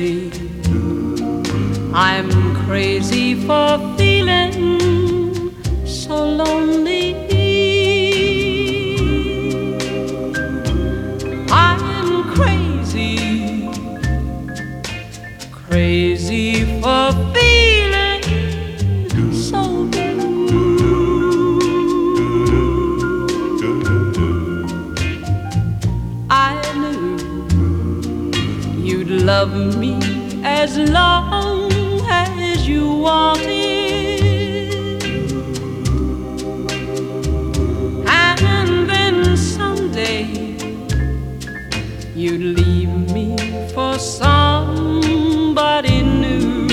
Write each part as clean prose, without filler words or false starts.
crazy. I'm crazy for feeling so lonely. I'm crazy, crazy for feeling so blue. I knew you'd love me as long as you wanted, and then someday you'd leave me for somebody new.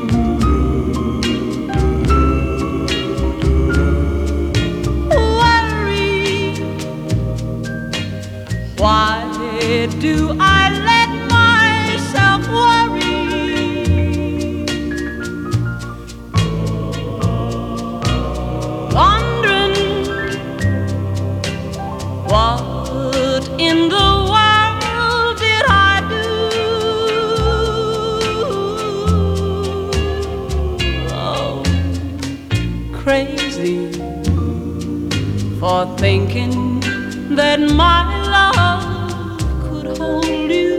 Worry, why do I let myself worry? Wondering what in the world did I do? Oh, crazy for thinking that my love could hold you.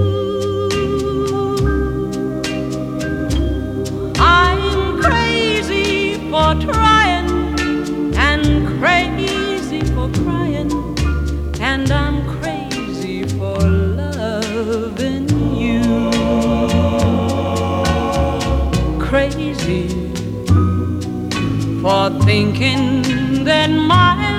I'm crazy for trying and crazy for crying, and I'm crazy for loving you. Crazy for thinking that my